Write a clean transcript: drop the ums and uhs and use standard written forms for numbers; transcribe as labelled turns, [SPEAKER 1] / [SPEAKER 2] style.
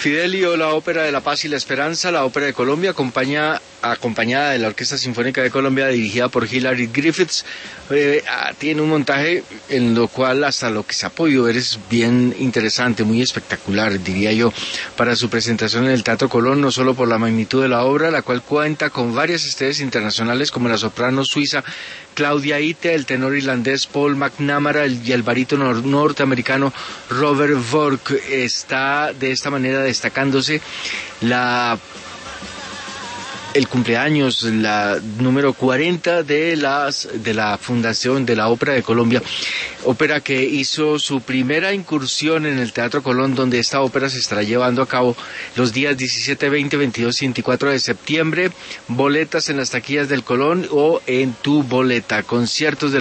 [SPEAKER 1] Fidelio, la ópera de la paz y la esperanza, la ópera de Colombia, acompañada de la Orquesta Sinfónica de Colombia, dirigida por Hilary Griffiths, tiene un montaje en lo cual hasta lo que se ha podido ver es bien interesante, muy espectacular, diría yo, para su presentación en el Teatro Colón, no solo por la magnitud de la obra, la cual cuenta con varias estrellas internacionales como la soprano suiza Claudia Ite, el tenor irlandés Paul McNamara y el barítono norteamericano Robert Vork. Está de esta manera destacándose el cumpleaños, la número 40 de la fundación de la Ópera de Colombia, ópera que hizo su primera incursión en el Teatro Colón, donde esta ópera se estará llevando a cabo los días 17, 20, 22 y 24 de septiembre. Boletas en las taquillas del Colón o en Tu Boleta. Conciertos de